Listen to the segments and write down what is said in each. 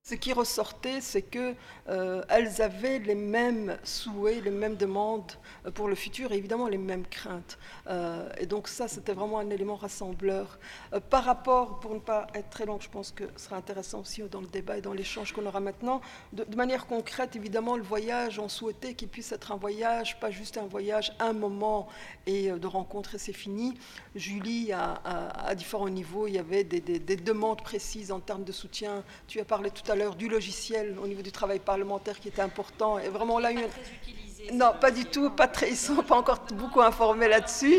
Ce qui ressortait, c'est que elles avaient les mêmes souhaits, les mêmes demandes pour le futur et évidemment les mêmes craintes. Et donc ça, c'était vraiment un élément rassembleur. Par rapport, pour ne pas être très long, je pense que ce sera intéressant aussi dans le débat et dans l'échange qu'on aura maintenant, de manière concrète, évidemment, le voyage, on souhaitait qu'il puisse être un voyage, pas juste un voyage, un moment et de rencontre et c'est fini. Julie, à différents niveaux, il y avait des demandes précises en termes de soutien. Tu as parlé tout à l'heure du logiciel au niveau du travail parlementaire qui était important. Et vraiment là, non, pas du tout, pas très, ils ne sont pas encore beaucoup informés là-dessus.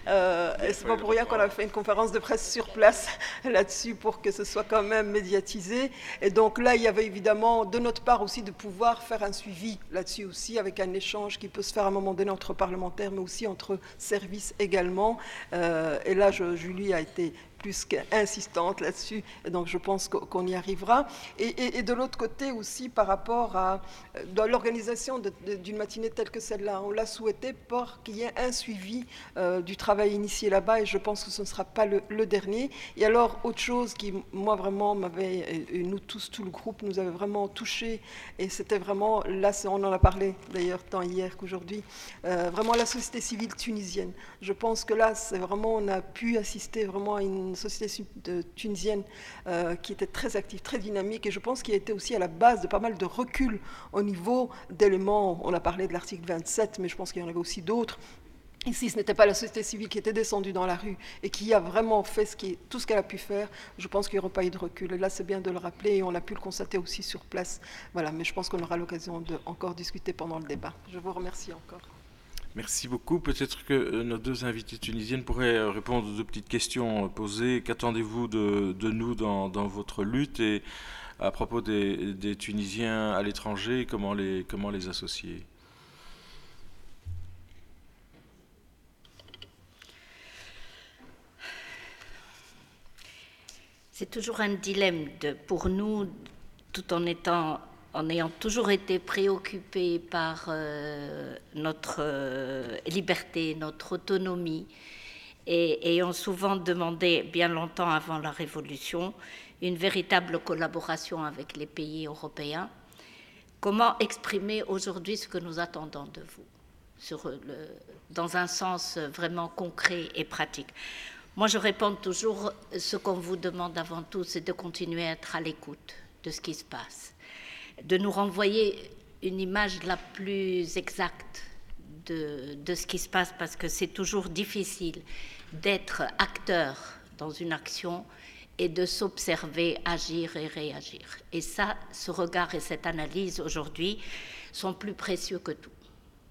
Et c'est pas pour rien qu'on a fait une conférence de presse sur place là-dessus pour que ce soit quand même médiatisé. Et donc là, il y avait évidemment de notre part aussi de pouvoir faire un suivi là-dessus aussi avec un échange qui peut se faire à un moment donné entre parlementaires, mais aussi entre services également. Et là, Julie a été plus qu'insistante là-dessus, donc je pense qu'on y arrivera. Et de l'autre côté aussi, par rapport à dans l'organisation d'une matinée telle que celle-là, on l'a souhaité pour qu'il y ait un suivi du travail initié là-bas, et je pense que ce ne sera pas le dernier. Et alors, autre chose qui, moi, vraiment m'avait, et nous tous, tout le groupe, nous avait vraiment touchés, et c'était vraiment, là, on en a parlé d'ailleurs tant hier qu'aujourd'hui, vraiment la société civile tunisienne. Je pense que là, c'est vraiment, on a pu assister vraiment à une société tunisienne qui était très active, très dynamique, et je pense qu'il a été aussi à la base de pas mal de recul au niveau d'éléments. On a parlé de l'article 27, mais je pense qu'il y en avait aussi d'autres. Ici, ce n'était pas la société civile qui était descendue dans la rue et qui a vraiment fait tout ce qu'elle a pu faire. Je pense qu'il n'y aura pas eu de recul. Et là, c'est bien de le rappeler et on a pu le constater aussi sur place. Voilà, mais je pense qu'on aura l'occasion d'encore discuter pendant le débat. Je vous remercie encore. Merci beaucoup. Peut-être que nos deux invités tunisiennes pourraient répondre aux deux petites questions posées. Qu'attendez-vous de nous dans votre lutte et à propos des Tunisiens à l'étranger, comment les associer? C'est toujours un dilemme pour nous, tout en ayant toujours été préoccupés par notre liberté, notre autonomie, et ayant souvent demandé, bien longtemps avant la Révolution, une véritable collaboration avec les pays européens. Comment exprimer aujourd'hui ce que nous attendons de vous, dans un sens vraiment concret et pratique? Moi, je réponds toujours, ce qu'on vous demande avant tout, c'est de continuer à être à l'écoute de ce qui se passe, de nous renvoyer une image la plus exacte de ce qui se passe, parce que c'est toujours difficile d'être acteur dans une action et de s'observer, agir et réagir. Et ça, ce regard et cette analyse aujourd'hui sont plus précieux que tout.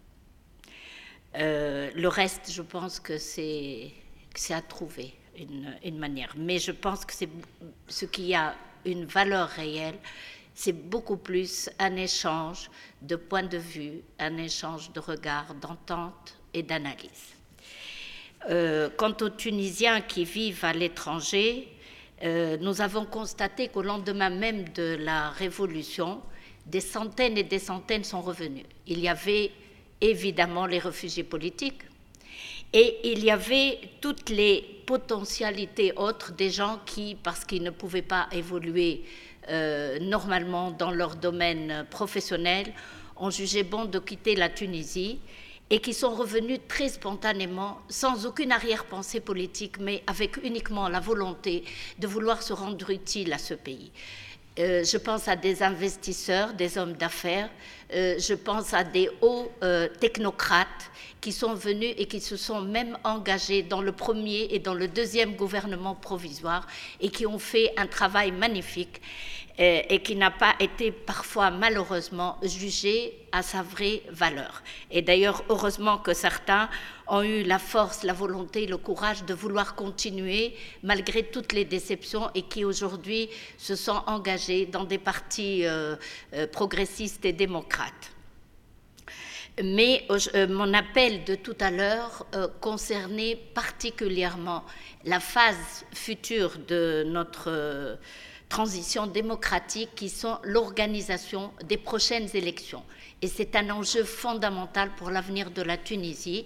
Le reste, je pense que c'est à trouver une manière. Mais je pense que ce qui a une valeur réelle, c'est beaucoup plus un échange de points de vue, un échange de regards, d'entente et d'analyse. Quant aux Tunisiens qui vivent à l'étranger, nous avons constaté qu'au lendemain même de la Révolution, des centaines et des centaines sont revenus. Il y avait évidemment les réfugiés politiques, et il y avait toutes les potentialités autres des gens qui, parce qu'ils ne pouvaient pas évoluer normalement dans leur domaine professionnel, ont jugé bon de quitter la Tunisie et qui sont revenus très spontanément, sans aucune arrière-pensée politique, mais avec uniquement la volonté de vouloir se rendre utile à ce pays. Je pense à des investisseurs, des hommes d'affaires, je pense à des hauts technocrates qui sont venus et qui se sont même engagés dans le premier et dans le deuxième gouvernement provisoire et qui ont fait un travail magnifique et qui n'a pas été parfois malheureusement jugé à sa vraie valeur. Et d'ailleurs, heureusement que certains ont eu la force, la volonté, le courage de vouloir continuer malgré toutes les déceptions et qui aujourd'hui se sont engagés dans des partis progressistes et démocrates. Mais mon appel de tout à l'heure concernait particulièrement la phase future de notre transition démocratique qui sont l'organisation des prochaines élections. Et c'est un enjeu fondamental pour l'avenir de la Tunisie,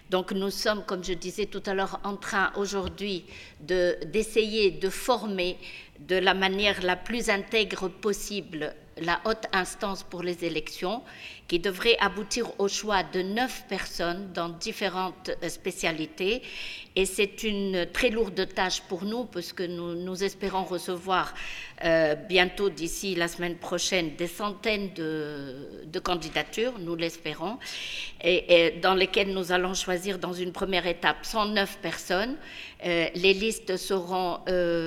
Donc nous sommes, comme je disais tout à l'heure, en train aujourd'hui d'essayer de former de la manière la plus intègre possible la haute instance pour les élections, qui devrait aboutir au choix de 9 personnes dans différentes spécialités. Et c'est une très lourde tâche pour nous, parce que nous espérons recevoir bientôt, d'ici la semaine prochaine, des centaines de candidatures, nous l'espérons, et dans lesquelles nous allons choisir dans une première étape 109 personnes. Les listes seront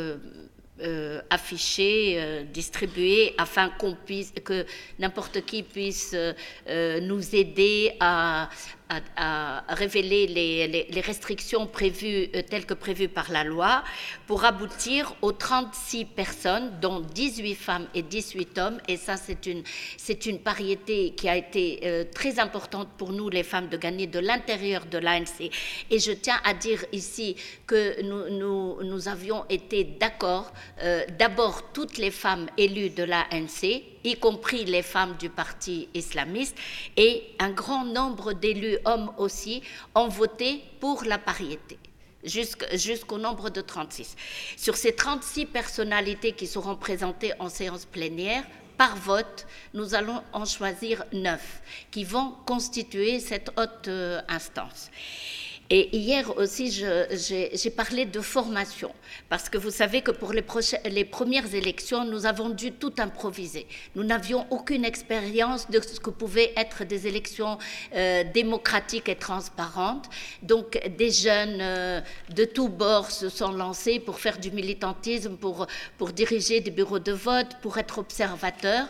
affichés, distribués, afin que n'importe qui puisse nous aider à révéler les restrictions prévues, telles que prévues par la loi, pour aboutir aux 36 personnes, dont 18 femmes et 18 hommes. Et ça, c'est une pariété qui a été très importante pour nous, les femmes, de gagner de l'intérieur de l'ANC. Et je tiens à dire ici que nous avions été d'accord, d'abord toutes les femmes élues de l'ANC, y compris les femmes du parti islamiste, et un grand nombre d'élus hommes aussi ont voté pour la pariété, jusqu'au nombre de 36. Sur ces 36 personnalités qui seront présentées en séance plénière, par vote, nous allons en choisir 9 qui vont constituer cette haute instance. Et hier aussi, j'ai parlé de formation, parce que vous savez que pour les premières élections, nous avons dû tout improviser. Nous n'avions aucune expérience de ce que pouvaient être des élections démocratiques et transparentes. Donc, des jeunes de tous bords se sont lancés pour faire du militantisme, pour diriger des bureaux de vote, pour être observateurs.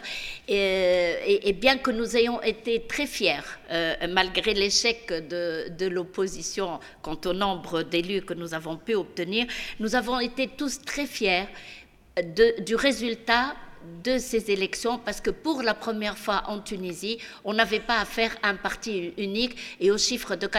Et bien que nous ayons été très fiers, malgré l'échec de l'opposition, quant au nombre d'élus que nous avons pu obtenir, nous avons été tous très fiers du résultat de ces élections, parce que pour la première fois en Tunisie, on n'avait pas affaire à un parti unique et au chiffre de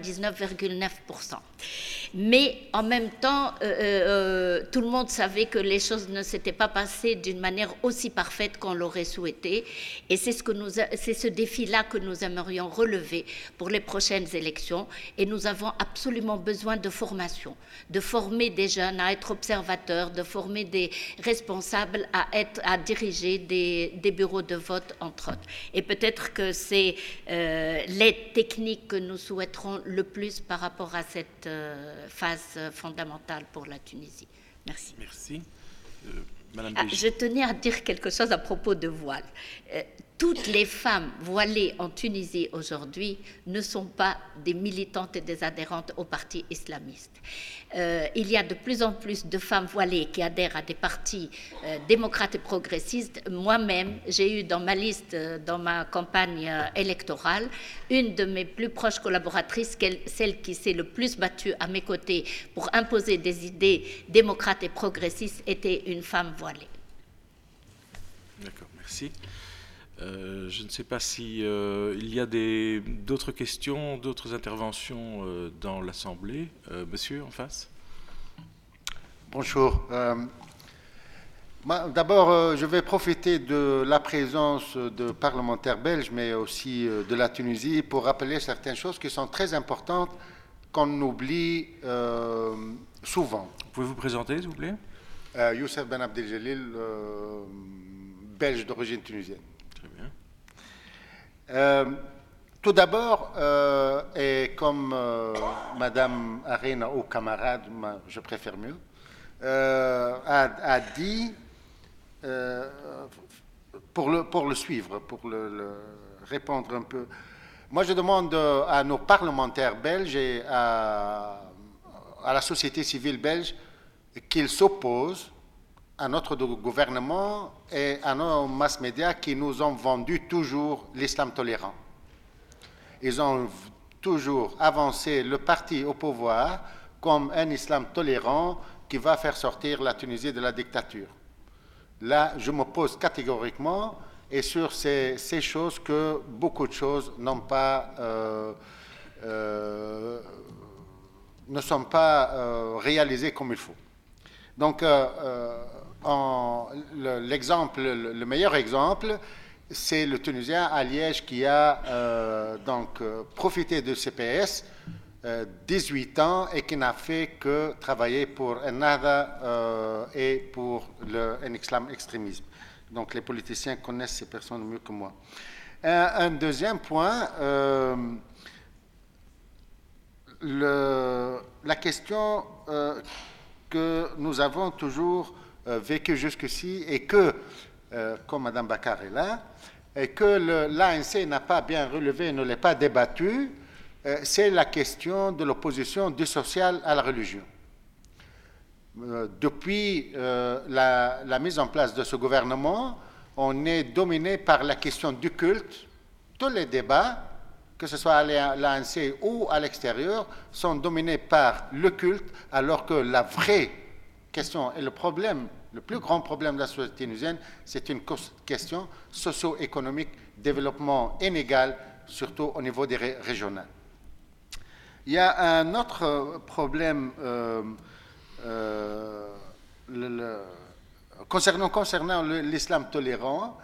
99,9%. Mais en même temps, tout le monde savait que les choses ne s'étaient pas passées d'une manière aussi parfaite qu'on l'aurait souhaité. Et c'est ce défi-là que nous aimerions relever pour les prochaines élections. Et nous avons absolument besoin de formation, de former des jeunes à être observateurs, de former des responsables à diriger des bureaux de vote, entre autres. Et peut-être que c'est l'aide technique que nous souhaiterons le plus par rapport à cette phase fondamentale pour la Tunisie. Merci. Merci. Madame Je tenais à dire quelque chose à propos de voile. Toutes les femmes voilées en Tunisie aujourd'hui ne sont pas des militantes et des adhérentes au parti islamiste. Il y a de plus en plus de femmes voilées qui adhèrent à des partis démocrates et progressistes. Moi-même, j'ai eu dans ma liste, dans ma campagne électorale, une de mes plus proches collaboratrices, celle qui s'est le plus battue à mes côtés pour imposer des idées démocrates et progressistes, était une femme voilée. D'accord, merci. Je ne sais pas si il y a d'autres questions, d'autres interventions dans l'Assemblée. Monsieur, en face. Bonjour. D'abord, je vais profiter de la présence de parlementaires belges, mais aussi de la Tunisie, pour rappeler certaines choses qui sont très importantes, qu'on oublie souvent. Pouvez-vous vous présenter, s'il vous plaît? Youssef Ben Abdeljalil, belge d'origine tunisienne. Tout d'abord, et comme Madame Arena ou camarade, je préfère mieux, a dit, pour le suivre, pour le répondre un peu, moi je demande à nos parlementaires belges et à la société civile belge qu'ils s'opposent à notre gouvernement et à nos mass médias qui nous ont vendu toujours l'islam tolérant. Ils ont toujours avancé le parti au pouvoir comme un islam tolérant qui va faire sortir la Tunisie de la dictature. Là, je m'oppose catégoriquement et sur ces choses que beaucoup de choses ne sont pas réalisées comme il faut. Donc, le meilleur exemple, c'est le Tunisien à Liège qui a profité de CPS 18 ans et qui n'a fait que travailler pour Ennahda et pour un islam extrémisme. Donc les politiciens connaissent ces personnes mieux que moi. Un deuxième point, la question que nous avons toujours vécue jusqu'ici et que, comme Mme Bakar est là, et que l'ANC n'a pas bien relevé, ne l'a pas débattu, c'est la question de l'opposition du social à la religion. Depuis la mise en place de ce gouvernement, on est dominé par la question du culte. Tous les débats, que ce soit à l'ANC ou à l'extérieur, sont dominés par le culte, alors que la vraie question et le problème, le plus grand problème de la société tunisienne, c'est une question socio-économique, développement inégal, surtout au niveau des régionales. Il y a un autre problème concernant l'islam tolérant.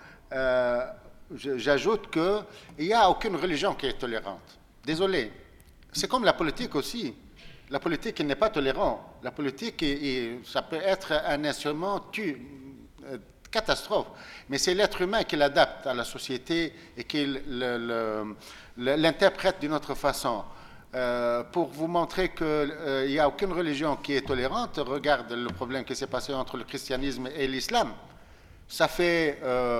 J'ajoute qu'il n'y a aucune religion qui est tolérante. Désolé. C'est comme la politique aussi. La politique n'est pas tolérante. La politique, ça peut être un instrument catastrophe. Mais c'est l'être humain qui l'adapte à la société et qui l'interprète d'une autre façon. Pour vous montrer qu'il n'y a aucune religion qui est tolérante, regarde le problème qui s'est passé entre le christianisme et l'islam. Ça fait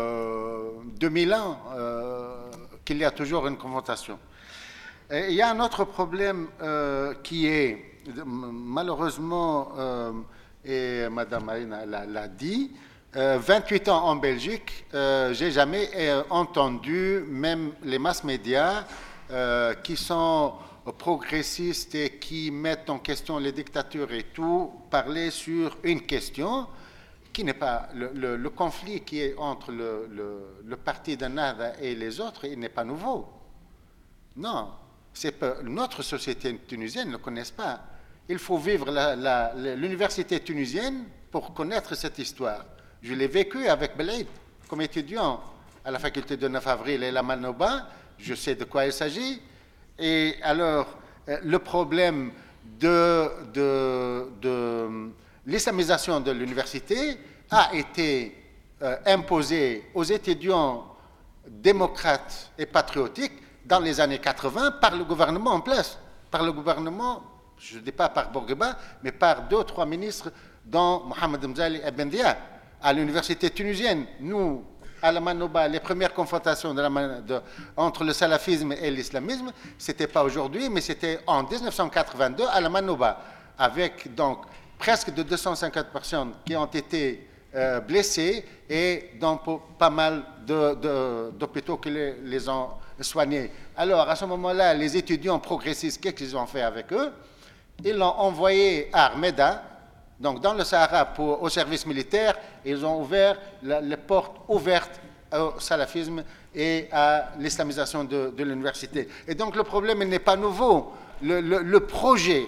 2000 ans qu'il y a toujours une confrontation. Et il y a un autre problème qui est, malheureusement, et Mme Marina l'a dit, 28 ans en Belgique, j'ai jamais entendu, même les mass médias qui sont progressistes et qui mettent en question les dictatures et tout, parler sur une question qui n'est pas le conflit qui est entre le parti d'Ennahda et les autres, il n'est pas nouveau. Non, notre société tunisienne ne le connaît pas. Il faut vivre l'université tunisienne pour connaître cette histoire. Je l'ai vécu avec Belaïd comme étudiant à la faculté de 9 avril et la Manoba. Je sais de quoi il s'agit. Et alors, le problème de l'islamisation de l'université a été imposé aux étudiants démocrates et patriotiques dans les années 80 par le gouvernement en place. Par le gouvernement, je ne dis pas par Bourguiba, mais par 2 ou 3 ministres, dont Mohamed Mzali et Bendia, à l'université tunisienne. Nous, à la Manoba, les premières confrontations entre le salafisme et l'islamisme, ce n'était pas aujourd'hui, mais c'était en 1982 à la Manoba, avec donc presque de 250 personnes qui ont été blessées et dans pas mal d'hôpitaux qui les ont soignés. Alors, à ce moment-là, les étudiants progressistes, qu'est-ce qu'ils ont fait avec eux? Ils l'ont envoyé à Armeda, donc dans le Sahara, au service militaire. Ils ont ouvert les portes ouvertes au salafisme et à l'islamisation de l'université. Et donc le problème n'est pas nouveau. Le projet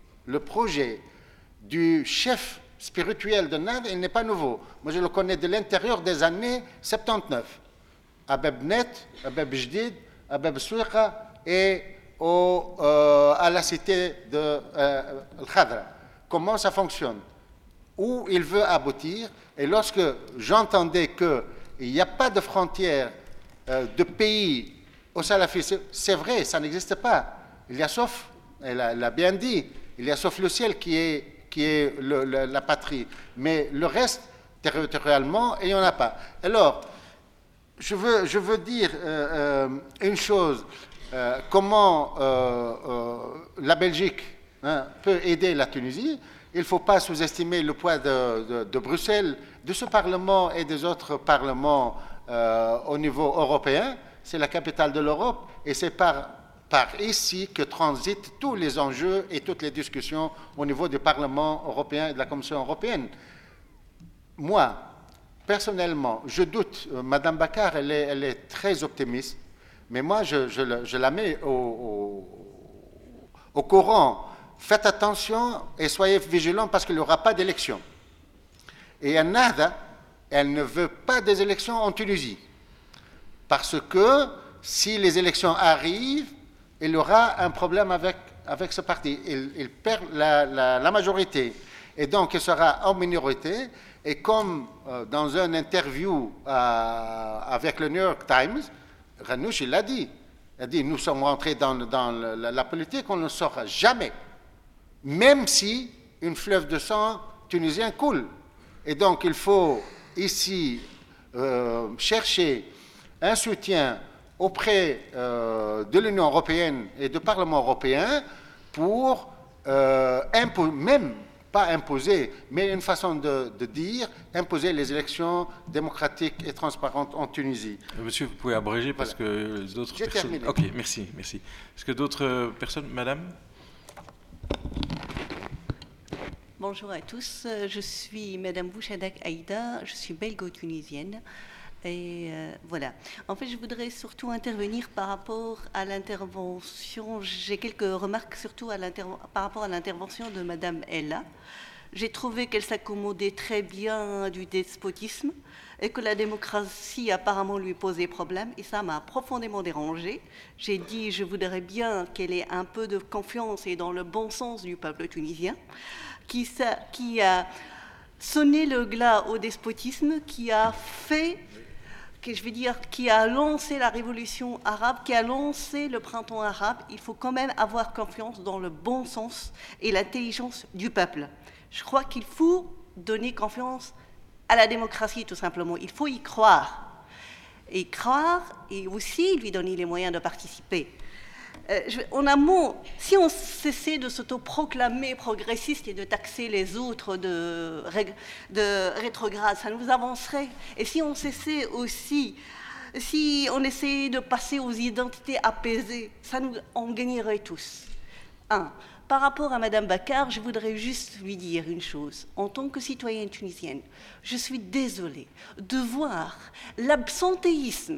du chef spirituel de Nahda, il n'est pas nouveau. Moi, je le connais de l'intérieur des années 79. Abeb Net, Abeb Jdid, Abeb Souiqa et à la cité de Al-Khadra. Comment ça fonctionne? Où il veut aboutir. Et lorsque j'entendais qu'il n'y a pas de frontière de pays au salafisme, c'est vrai, ça n'existe pas. Il y a sauf, elle a bien dit, il y a sauf le ciel qui est la patrie. Mais le reste, territorialement, il n'y en a pas. Alors, je veux dire une chose. Comment la Belgique peut aider la Tunisie. Il ne faut pas sous-estimer le poids de Bruxelles, de ce Parlement et des autres parlements au niveau européen. C'est la capitale de l'Europe et c'est par ici que transitent tous les enjeux et toutes les discussions au niveau du Parlement européen et de la Commission européenne. Moi, personnellement, je doute. Madame Bakar, elle est très optimiste. Mais moi, je la mets au courant. Faites attention et soyez vigilants parce qu'il n'y aura pas d'élection. Et Ennahda, elle ne veut pas des élections en Tunisie. Parce que si les élections arrivent, il y aura un problème avec avec ce parti. Il perd la majorité. Et donc, il sera en minorité. Et comme dans une interview avec le New York Times, Ghannouch, il l'a dit. Il a dit, nous sommes rentrés dans la politique, on ne saura jamais. Même si une fleuve de sang tunisien coule. Et donc, il faut ici chercher un soutien auprès de l'Union européenne et du Parlement européen pour même pas imposer, mais une façon de dire, imposer les élections démocratiques et transparentes en Tunisie. Monsieur, vous pouvez abréger parce que d'autres personnes... Terminé. Ok, merci. Est-ce que d'autres personnes, madame? Bonjour à tous, je suis Madame Bouchadak Aïda, je suis belgo-tunisienne. Et voilà. En fait, je voudrais surtout intervenir par rapport à l'intervention. J'ai quelques remarques surtout par rapport à l'intervention de Madame Ella. J'ai trouvé qu'elle s'accommodait très bien du despotisme et que la démocratie apparemment lui posait problème. Et ça m'a profondément dérangée. J'ai dit, je voudrais bien qu'elle ait un peu de confiance et dans le bon sens du peuple tunisien, qui a sonné le glas au despotisme, qui a lancé la révolution arabe, qui a lancé le printemps arabe. Il faut quand même avoir confiance dans le bon sens et l'intelligence du peuple. Je crois qu'il faut donner confiance à la démocratie, tout simplement. Il faut y croire. Et croire, et aussi lui donner les moyens de participer. Si on cessait de s'autoproclamer progressiste et de taxer les autres de rétrogrades, ça nous avancerait. Et si on cessait aussi, si on essayait de passer aux identités apaisées, on gagnerait tous. Par rapport à Madame Bakar, je voudrais juste lui dire une chose. En tant que citoyenne tunisienne, je suis désolée de voir l'absentéisme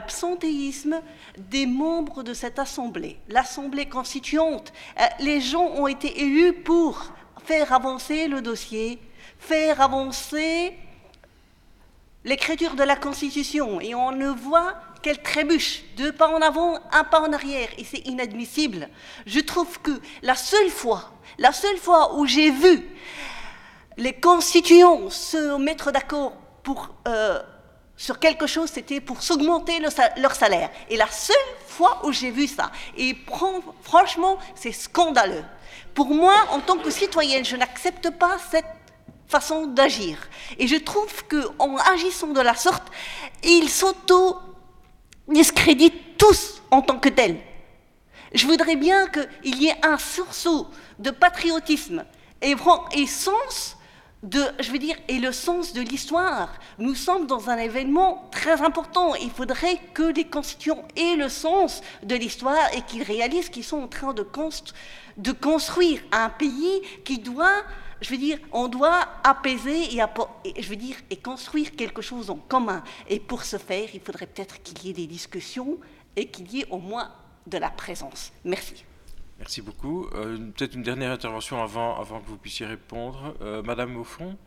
des membres de cette assemblée, l'assemblée constituante. Les gens ont été élus pour faire avancer le dossier, faire avancer l'écriture de la Constitution. Et on ne voit qu'elle trébuche, 2 pas en avant, 1 pas en arrière, et c'est inadmissible. Je trouve que la seule fois où j'ai vu les constituants se mettre d'accord sur quelque chose, c'était pour s'augmenter leur salaire. Et la seule fois où j'ai vu ça, et franchement, c'est scandaleux. Pour moi, en tant que citoyenne, je n'accepte pas cette façon d'agir. Et je trouve qu'en agissant de la sorte, ils discréditent tous en tant que tels. Je voudrais bien qu'il y ait un sursaut de patriotisme et sens et le sens de l'histoire. Nous sommes dans un événement très important. Il faudrait que les constituants aient le sens de l'histoire et qu'ils réalisent qu'ils sont en train de construire un pays qui doit, on doit apaiser et construire quelque chose en commun. Et pour ce faire, il faudrait peut-être qu'il y ait des discussions et qu'il y ait au moins de la présence. Merci. Merci beaucoup. Peut-être une dernière intervention avant que vous puissiez répondre. Madame au fond.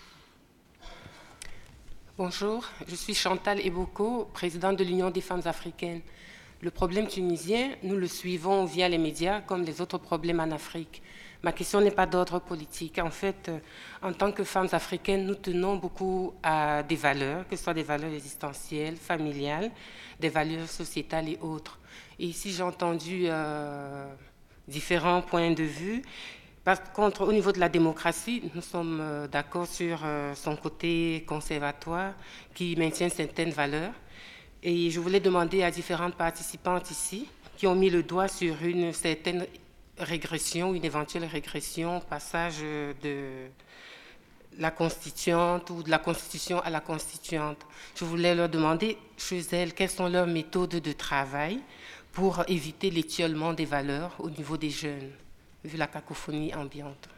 Bonjour, je suis Chantal Eboko, présidente de l'Union des femmes africaines. Le problème tunisien, nous le suivons via les médias comme les autres problèmes en Afrique. Ma question n'est pas d'ordre politique. En fait, en tant que femmes africaines, nous tenons beaucoup à des valeurs, que ce soit des valeurs existentielles, familiales, des valeurs sociétales et autres. Et ici, j'ai entendu différents points de vue. Par contre, au niveau de la démocratie, nous sommes d'accord sur son côté conservatoire qui maintient certaines valeurs. Et je voulais demander à différentes participantes ici qui ont mis le doigt sur une certaine régression, une éventuelle régression, passage de la constituante ou de la constitution à la constituante. Je voulais leur demander, chez elles, quelles sont leurs méthodes de travail pour éviter l'étiolement des valeurs au niveau des jeunes, vu la cacophonie ambiante.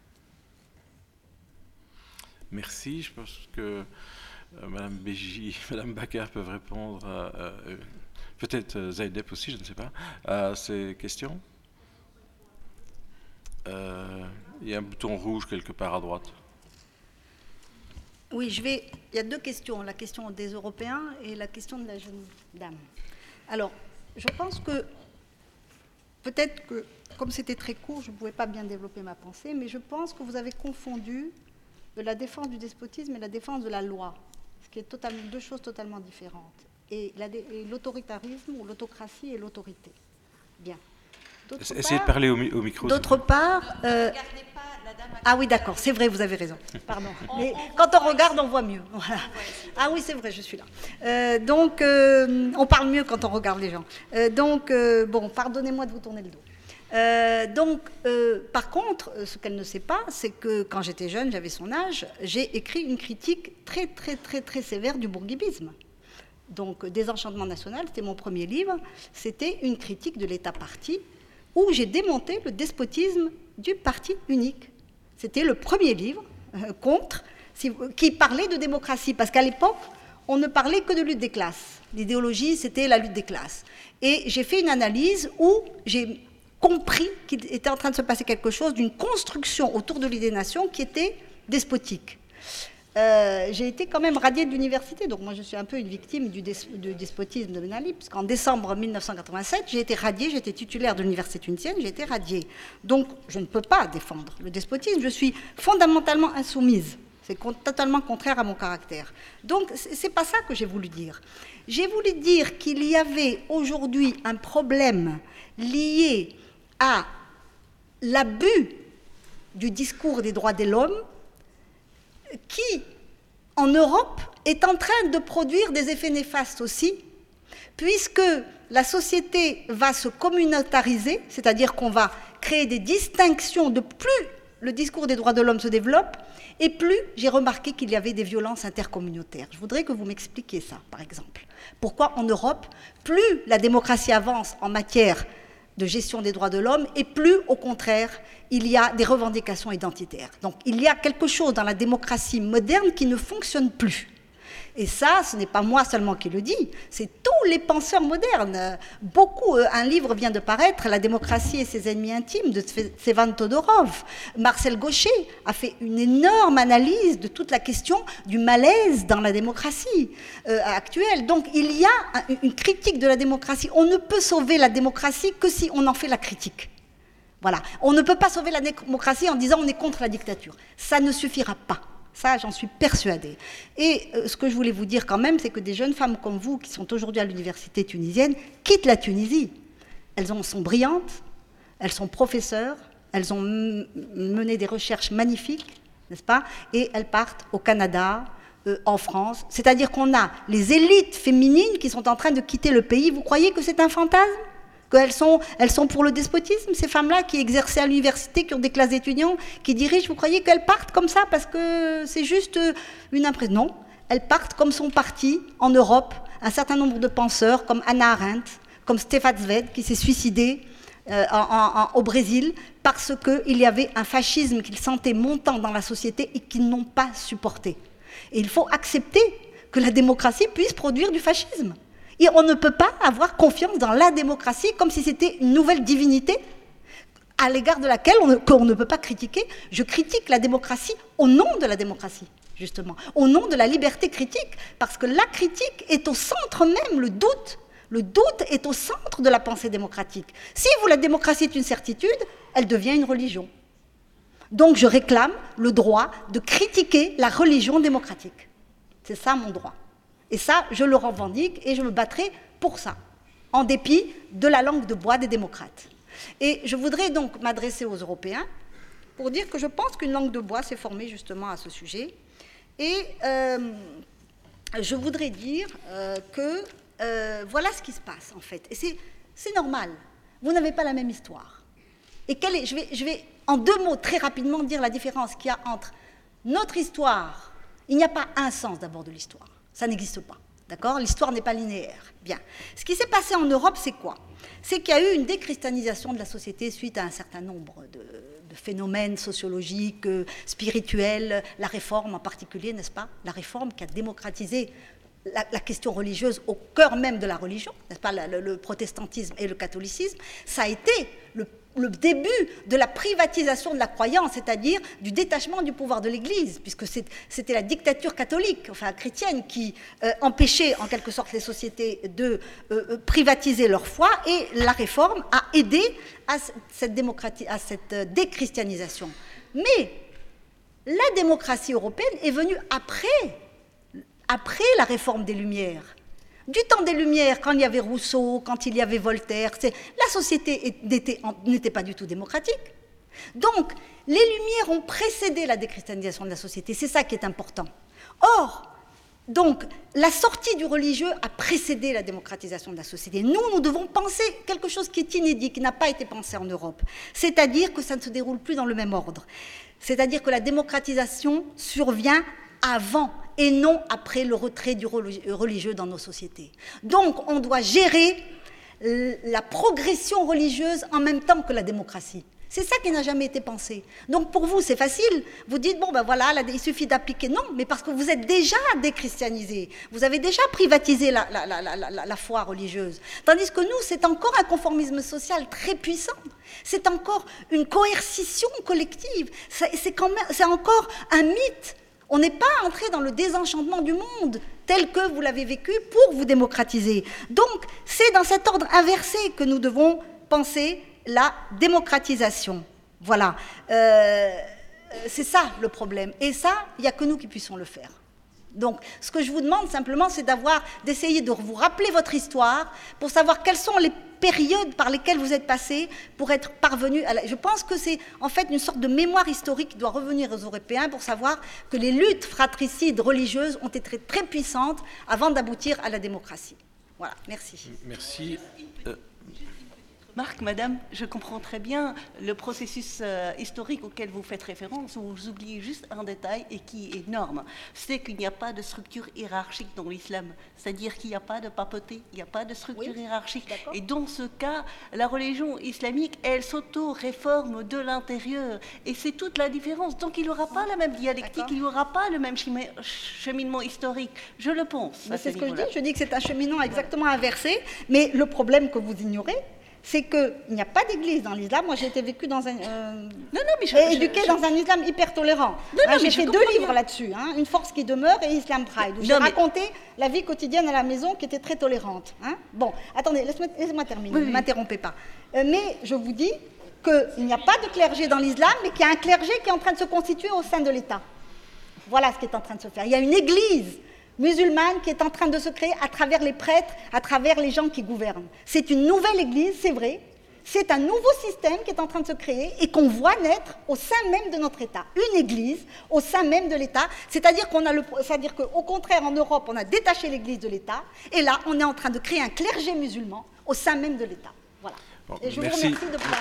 Merci. Je pense que Madame Béji, Madame Bakar peuvent répondre, peut-être Zaïdep aussi, je ne sais pas, à ces questions. Il y a un bouton rouge quelque part à droite. Oui, il y a 2 questions, la question des Européens et la question de la jeune dame. Alors, je pense que peut-être que, comme c'était très court, je ne pouvais pas bien développer ma pensée, mais je pense que vous avez confondu la défense du despotisme et la défense de la loi, ce qui est deux choses totalement différentes. Et l'autoritarisme ou l'autocratie et l'autorité. Bien. Essayez de parler au micro. D'autre part... Ah oui, d'accord, c'est vrai, vous avez raison. Pardon. Mais quand on regarde, on voit mieux. Voilà. Ah oui, c'est vrai, je suis là. On parle mieux quand on regarde les gens. Bon, pardonnez-moi de vous tourner le dos. Par contre, ce qu'elle ne sait pas, c'est que quand j'étais jeune, j'avais son âge, j'ai écrit une critique très, très, très, très sévère du bourguibisme. Donc, Désenchantement national, c'était mon premier livre. C'était une critique de l'État-parti où j'ai démonté le despotisme du parti unique. C'était le premier livre qui parlait de démocratie, parce qu'à l'époque, on ne parlait que de lutte des classes. L'idéologie, c'était la lutte des classes. Et j'ai fait une analyse où j'ai compris qu'il était en train de se passer quelque chose d'une construction autour de l'idée-nation qui était despotique. J'ai été quand même radiée de l'université, donc moi je suis un peu une victime du despotisme de Ben Ali, puisqu'en décembre 1987, j'ai été radiée, j'étais titulaire de l'université tunisienne, j'ai été radiée. Donc je ne peux pas défendre le despotisme, je suis fondamentalement insoumise. C'est totalement contraire à mon caractère. Donc c'est pas ça que j'ai voulu dire. J'ai voulu dire qu'il y avait aujourd'hui un problème lié à l'abus du discours des droits de l'homme qui, en Europe, est en train de produire des effets néfastes aussi, puisque la société va se communautariser, c'est-à-dire qu'on va créer des distinctions de plus le discours des droits de l'homme se développe, et plus j'ai remarqué qu'il y avait des violences intercommunautaires. Je voudrais que vous m'expliquiez ça, par exemple. Pourquoi en Europe, plus la démocratie avance en matière de gestion des droits de l'homme, et plus, au contraire, il y a des revendications identitaires. Donc, il y a quelque chose dans la démocratie moderne qui ne fonctionne plus. Et ça, ce n'est pas moi seulement qui le dis, c'est tous les penseurs modernes. Un livre vient de paraître, La démocratie et ses ennemis intimes, de Tsevan Todorov. Marcel Gauchet a fait une énorme analyse de toute la question du malaise dans la démocratie actuelle. Donc, il y a une critique de la démocratie. On ne peut sauver la démocratie que si on en fait la critique. Voilà. On ne peut pas sauver la démocratie en disant on est contre la dictature. Ça ne suffira pas. Ça, j'en suis persuadée. Et ce que je voulais vous dire quand même, c'est que des jeunes femmes comme vous, qui sont aujourd'hui à l'université tunisienne, quittent la Tunisie. Elles sont brillantes, elles sont professeurs, elles ont mené des recherches magnifiques, n'est-ce pas? Et elles partent au Canada, en France. C'est-à-dire qu'on a les élites féminines qui sont en train de quitter le pays. Vous croyez que c'est un fantasme ? Qu'elles sont pour le despotisme, ces femmes-là qui exerçaient à l'université, qui ont des classes d'étudiants, qui dirigent, vous croyez qu'elles partent comme ça parce que c'est juste une impression? Non, elles partent comme sont partis en Europe un certain nombre de penseurs comme Hannah Arendt, comme Stefan Zweig qui s'est suicidé au Brésil parce qu'il y avait un fascisme qu'ils sentaient montant dans la société et qu'ils n'ont pas supporté. Et il faut accepter que la démocratie puisse produire du fascisme. Et on ne peut pas avoir confiance dans la démocratie comme si c'était une nouvelle divinité à l'égard de laquelle on ne peut pas critiquer. Je critique la démocratie au nom de la démocratie, justement, au nom de la liberté critique, parce que la critique est au centre même, le doute est au centre de la pensée démocratique. Si la démocratie est une certitude, elle devient une religion. Donc je réclame le droit de critiquer la religion démocratique. C'est ça mon droit. Et ça, je le revendique et je me battrai pour ça, en dépit de la langue de bois des démocrates. Et je voudrais donc m'adresser aux Européens pour dire que je pense qu'une langue de bois s'est formée justement à ce sujet. Et je voudrais dire que voilà ce qui se passe en fait. Et c'est normal, vous n'avez pas la même histoire. Et je vais en 2 mots très rapidement dire la différence qu'il y a entre notre histoire. Il n'y a pas un sens d'abord de l'histoire. Ça n'existe pas, d'accord? L'histoire n'est pas linéaire. Bien. Ce qui s'est passé en Europe, c'est quoi? C'est qu'il y a eu une déchristianisation de la société suite à un certain nombre de phénomènes sociologiques, spirituels, la réforme en particulier, n'est-ce pas? La réforme qui a démocratisé la question religieuse au cœur même de la religion, n'est-ce pas, le protestantisme et le catholicisme, ça a été le début de la privatisation de la croyance, c'est-à-dire du détachement du pouvoir de l'Église, puisque c'était la dictature catholique, enfin chrétienne, qui empêchait en quelque sorte les sociétés de privatiser leur foi, et la réforme a aidé à cette déchristianisation. Mais la démocratie européenne est venue après la réforme des Lumières. Du temps des Lumières, quand il y avait Rousseau, quand il y avait Voltaire, la société n'était pas du tout démocratique. Donc, les Lumières ont précédé la déchristianisation de la société, c'est ça qui est important. Or, donc, la sortie du religieux a précédé la démocratisation de la société. Nous devons penser quelque chose qui est inédit, qui n'a pas été pensé en Europe. C'est-à-dire que ça ne se déroule plus dans le même ordre. C'est-à-dire que la démocratisation survient avant et non après le retrait du religieux dans nos sociétés. Donc, on doit gérer la progression religieuse en même temps que la démocratie. C'est ça qui n'a jamais été pensé. Donc, pour vous, c'est facile. Vous dites, bon, ben voilà, il suffit d'appliquer. Non, mais parce que vous êtes déjà déchristianisés. Vous avez déjà privatisé la foi religieuse. Tandis que nous, c'est encore un conformisme social très puissant. C'est encore une coercition collective. C'est encore un mythe. On n'est pas entré dans le désenchantement du monde tel que vous l'avez vécu pour vous démocratiser. Donc, c'est dans cet ordre inversé que nous devons penser la démocratisation. Voilà. C'est ça le problème. Et ça, il n'y a que nous qui puissions le faire. Donc, ce que je vous demande simplement, c'est d'essayer de vous rappeler votre histoire pour savoir quelles sont les périodes par lesquelles vous êtes passés pour être parvenus à Je pense que c'est en fait une sorte de mémoire historique qui doit revenir aux Européens pour savoir que les luttes fratricides religieuses ont été très puissantes avant d'aboutir à la démocratie. Voilà, merci. Merci. Marc, madame, je comprends très bien le processus historique auquel vous faites référence, où vous oubliez juste un détail et qui est énorme. C'est qu'il n'y a pas de structure hiérarchique dans l'islam. C'est-à-dire qu'il n'y a pas de papauté, il n'y a pas de structure hiérarchique. Et dans ce cas, la religion islamique, elle s'auto-réforme de l'intérieur. Et c'est toute la différence. Donc il n'y aura pas la même dialectique, il n'y aura pas le même cheminement historique. Je le pense. C'est ce que je dis que c'est un cheminement exactement inversé. Mais le problème que vous ignorez, c'est qu'il n'y a pas d'église dans l'islam. Moi, j'ai été vécue dans un... éduquée dans un islam hyper tolérant. J'ai fait 2 livres là-dessus, Une force qui demeure et Islam Pride, où j'ai raconté la vie quotidienne à la maison qui était très tolérante. Bon, attendez, laissez-moi terminer, ne m'interrompez pas. Mais je vous dis qu'il n'y a pas de clergé dans l'islam, mais qu'il y a un clergé qui est en train de se constituer au sein de l'État. Voilà ce qui est en train de se faire. Il y a une église musulmane qui est en train de se créer à travers les prêtres, à travers les gens qui gouvernent. C'est une nouvelle église, c'est vrai. C'est un nouveau système qui est en train de se créer et qu'on voit naître au sein même de notre État. Une église au sein même de l'État. C'est-à-dire qu'au contraire, en Europe, on a détaché l'église de l'État. Et là, on est en train de créer un clergé musulman au sein même de l'État. Voilà. Bon, et je vous remercie de pouvoir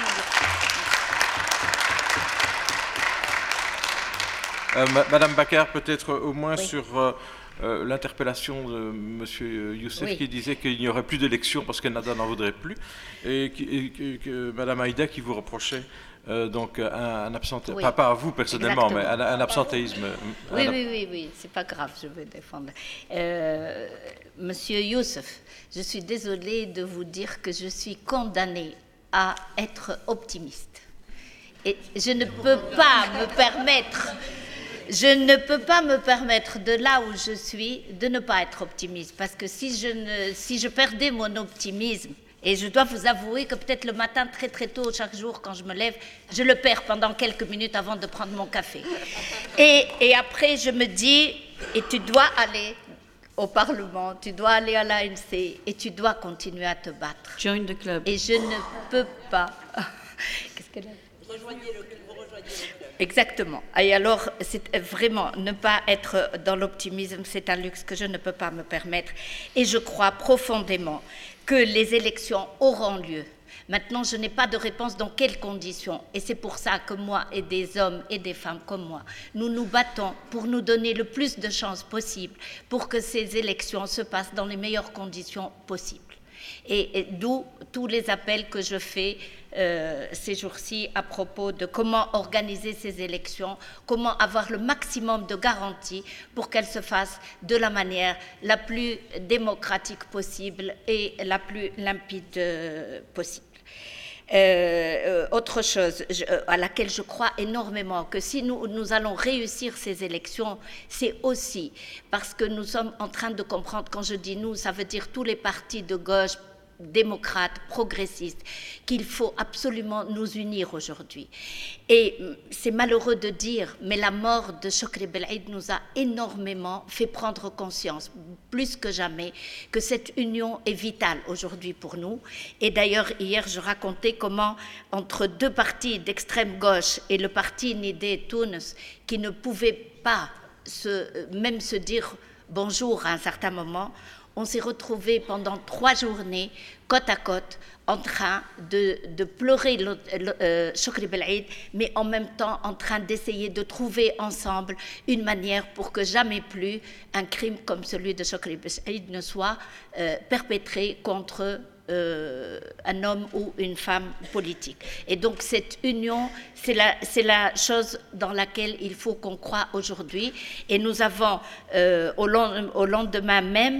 me dire. Madame Bakar, peut-être au moins sur... l'interpellation de M. Youssef qui disait qu'il n'y aurait plus d'élections parce qu'Ennahda n'en voudrait plus, et que Mme Haïda qui vous reprochait donc un absentéisme, pas à vous personnellement, mais un absentéisme. Oui, c'est pas grave, je vais défendre. Monsieur Youssef, je suis désolée de vous dire que je suis condamnée à être optimiste. Et je ne peux pas me permettre... Je ne peux pas me permettre, de là où je suis, de ne pas être optimiste. Parce que si je perdais mon optimisme, et je dois vous avouer que peut-être le matin, très très tôt, chaque jour, quand je me lève, je le perds pendant quelques minutes avant de prendre mon café. Et après, je me dis, et tu dois aller au Parlement, tu dois aller à l'ANC, et tu dois continuer à te battre. Join the club. Et je ne peux pas... Qu'est-ce qu'elle a ? Rejoignez le club. Exactement. Et alors, c'est vraiment, ne pas être dans l'optimisme, c'est un luxe que je ne peux pas me permettre. Et je crois profondément que les élections auront lieu. Maintenant, je n'ai pas de réponse dans quelles conditions. Et c'est pour ça que moi et des hommes et des femmes comme moi, nous nous battons pour nous donner le plus de chances possible pour que ces élections se passent dans les meilleures conditions possibles. Et d'où tous les appels que je fais ces jours-ci à propos de comment organiser ces élections, comment avoir le maximum de garanties pour qu'elles se fassent de la manière la plus démocratique possible et la plus limpide possible. Autre chose à laquelle je crois énormément, que si nous allons réussir ces élections, c'est aussi parce que nous sommes en train de comprendre, quand je dis nous, ça veut dire tous les partis de gauche, démocrates, progressistes, qu'il faut absolument nous unir aujourd'hui. Et c'est malheureux de dire, mais la mort de Chokri Belaïd nous a énormément fait prendre conscience, plus que jamais, que cette union est vitale aujourd'hui pour nous. Et d'ailleurs, hier, je racontais comment, entre deux partis d'extrême gauche et le parti Nidé Tunis, qui ne pouvaient pas même se dire bonjour à un certain moment, on s'est retrouvés pendant 3 journées, côte à côte, en train de pleurer Chokri Belaïd, mais en même temps en train d'essayer de trouver ensemble une manière pour que jamais plus un crime comme celui de Chokri Belaïd ne soit perpétré contre un homme ou une femme politique. Et donc cette union, c'est la chose dans laquelle il faut qu'on croit aujourd'hui. Et nous avons, au lendemain même,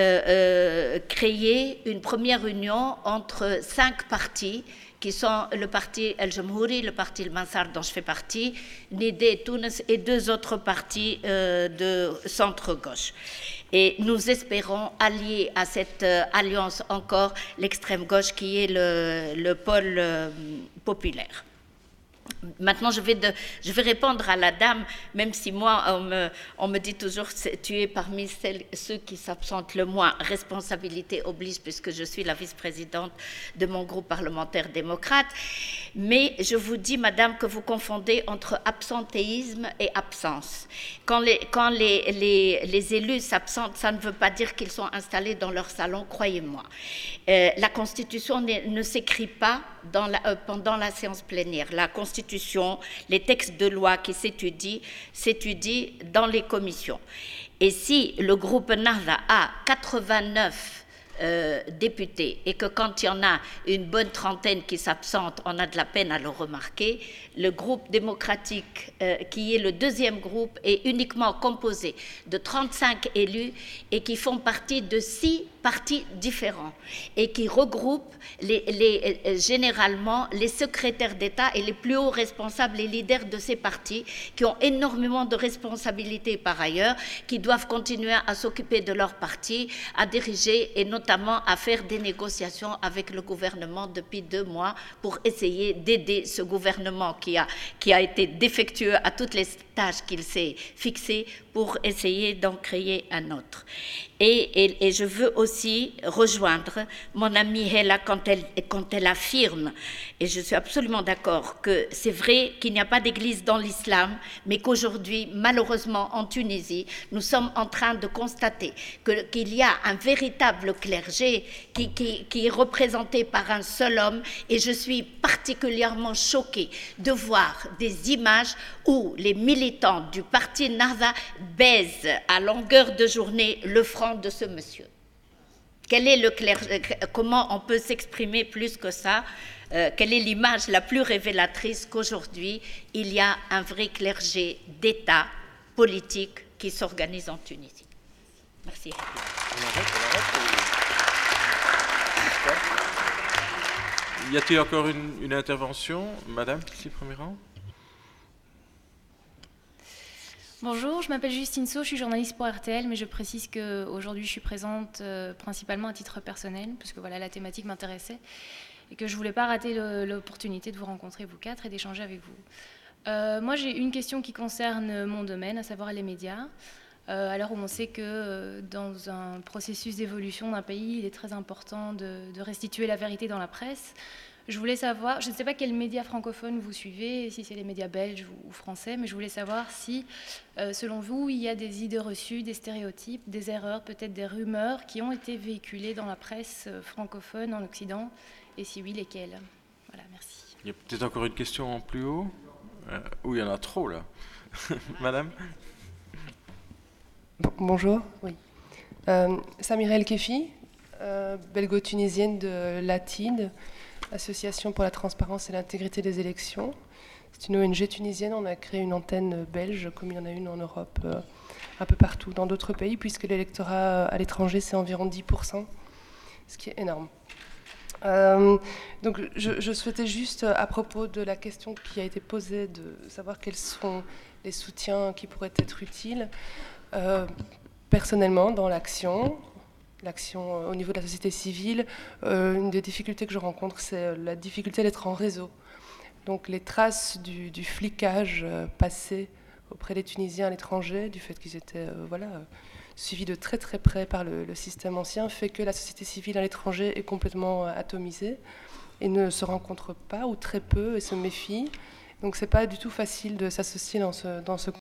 créé une première union entre 5 partis qui sont le parti El Jamhouri, le parti El Mansar dont je fais partie, Nidé Tunis et 2 autres partis de centre-gauche. Et nous espérons allier à cette alliance encore l'extrême gauche qui est le pôle populaire. Maintenant, je vais répondre à la dame, même si moi, on me dit toujours tu es parmi ceux qui s'absentent le moins. Responsabilité oblige, puisque je suis la vice-présidente de mon groupe parlementaire démocrate. Mais je vous dis, madame, que vous confondez entre absentéisme et absence. Quand les élus s'absentent, ça ne veut pas dire qu'ils sont installés dans leur salon, croyez-moi. La Constitution ne s'écrit pas pendant la séance plénière. La Constitution, les textes de loi qui s'étudient dans les commissions. Et si le groupe Nahda a 89 députés et que quand il y en a une bonne trentaine qui s'absentent, on a de la peine à le remarquer, le groupe démocratique, qui est le 2e groupe, est uniquement composé de 35 élus et qui font partie de 6 partis différents et qui regroupent généralement les secrétaires d'État et les plus hauts responsables et leaders de ces partis qui ont énormément de responsabilités par ailleurs, qui doivent continuer à s'occuper de leur parti, à diriger et notamment à faire des négociations avec le gouvernement depuis 2 mois pour essayer d'aider ce gouvernement qui a été défectueux à toutes les tâches qu'il s'est fixées pour essayer d'en créer un autre. Et je veux aussi rejoindre mon amie Hela quand elle affirme, et je suis absolument d'accord, que c'est vrai qu'il n'y a pas d'église dans l'islam, mais qu'aujourd'hui, malheureusement, en Tunisie, nous sommes en train de constater qu'il y a un véritable clergé qui est représenté par un seul homme, et je suis particulièrement choquée de voir des images où les militants du parti Nahda baisent à longueur de journée le front de ce monsieur. Quel est le clergé? Comment on peut s'exprimer plus que ça? Quelle est l'image la plus révélatrice qu'aujourd'hui, il y a un vrai clergé d'État politique qui s'organise en Tunisie? Merci. Y a-t-il encore une intervention? Madame, ici, premier rang. Bonjour, je m'appelle Justine Sau, je suis journaliste pour RTL, mais je précise qu'aujourd'hui je suis présente principalement à titre personnel, puisque voilà, la thématique m'intéressait, et que je ne voulais pas rater l'opportunité de vous rencontrer, vous 4, et d'échanger avec vous. Moi, j'ai une question qui concerne mon domaine, à savoir les médias. À l'heure où on sait que dans un processus d'évolution d'un pays, il est très important de restituer la vérité dans la presse. Je voulais savoir, je ne sais pas quels médias francophones vous suivez, si c'est les médias belges ou français, mais je voulais savoir si, selon vous, il y a des idées reçues, des stéréotypes, des erreurs, peut-être des rumeurs qui ont été véhiculées dans la presse francophone en Occident, et si oui, lesquelles? Voilà, merci. Il y a peut-être encore une question en plus haut. Il y en a trop, là. Madame? Bonjour. Oui. Samira El Kefi. belgo-tunisienne de l'ATID, Association pour la transparence et l'intégrité des élections. C'est une ONG tunisienne, on a créé une antenne belge, comme il y en a une en Europe, un peu partout, dans d'autres pays, puisque l'électorat à l'étranger, c'est environ 10%, ce qui est énorme. Donc je souhaitais juste, à propos de la question qui a été posée, de savoir quels sont les soutiens qui pourraient être utiles, personnellement, dans l'action au niveau de la société civile, une des difficultés que je rencontre, c'est la difficulté d'être en réseau. Donc les traces du flicage passé auprès des Tunisiens à l'étranger, du fait qu'ils étaient suivis de très très près par le système ancien, fait que la société civile à l'étranger est complètement atomisée et ne se rencontre pas ou très peu et se méfie. Donc c'est pas du tout facile de s'associer dans ce